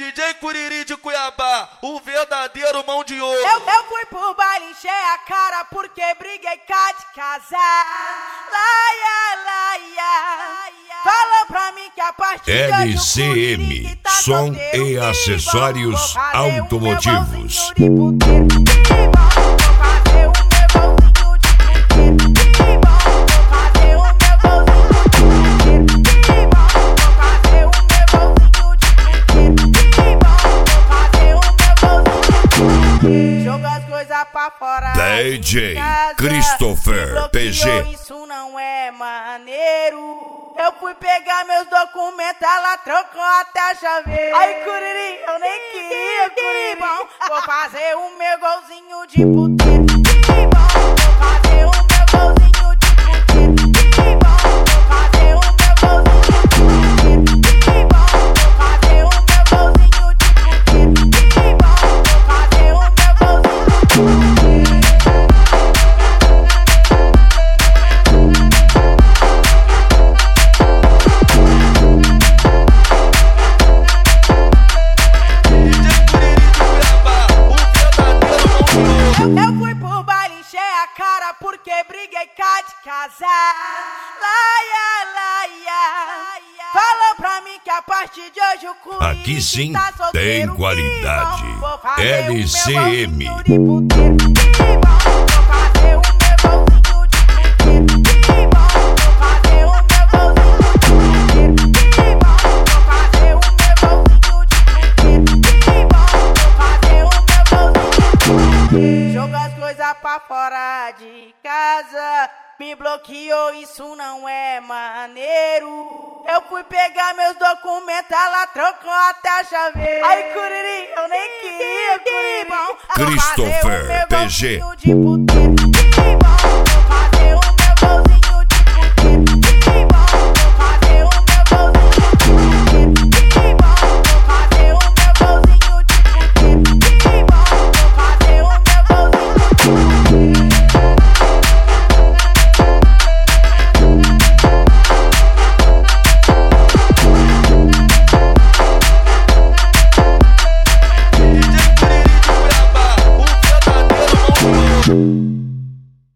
DJ Curiri de Cuiabá, o verdadeiro mão de ouro. Eu fui pro baile, encher a cara porque briguei cá de casar. Laia, laia. Fala pra mim que a partir de hoje LCM, som e acessórios automotivos. Pra fora DJ Christopher PG. Isso não é maneiro. Eu fui pegar meus documentos, ela trocou até a chaveira. Ai, Curiri, eu nem queria, Curiri. Vou fazer o meu golzinho de puteiro. Vou fazer o meu golzinho de puteiro. Vou fazer o meu golzinho de puteiro. Vou fazer o meu golzinho de puteiro. Vou fazer o meu golzinho de puteiro. Eu fui pro baile, encher a cara porque briguei cá de casar. Laia, laia. Fala pra mim que a partir de hoje o Curiri Aqui sim tá solteiro, tem qualidade. vou fazer o meu LCM. golzinho de puteiro. Vou fazer o meu golzinho de puteiro. Vou fazer o meu golzinho de puteiro. Vou fazer o meu golzinho de puteiro. Vou fazer o meu golzinho de puteiro. Joga as coisas pra fora de casa. Me bloqueou, isso não é maneiro. Eu fui pegar meus documentos, ela trocou até a chaveira. Ai, Curiri, eu nem queria, Curiri. Christopher PG. De puteiro.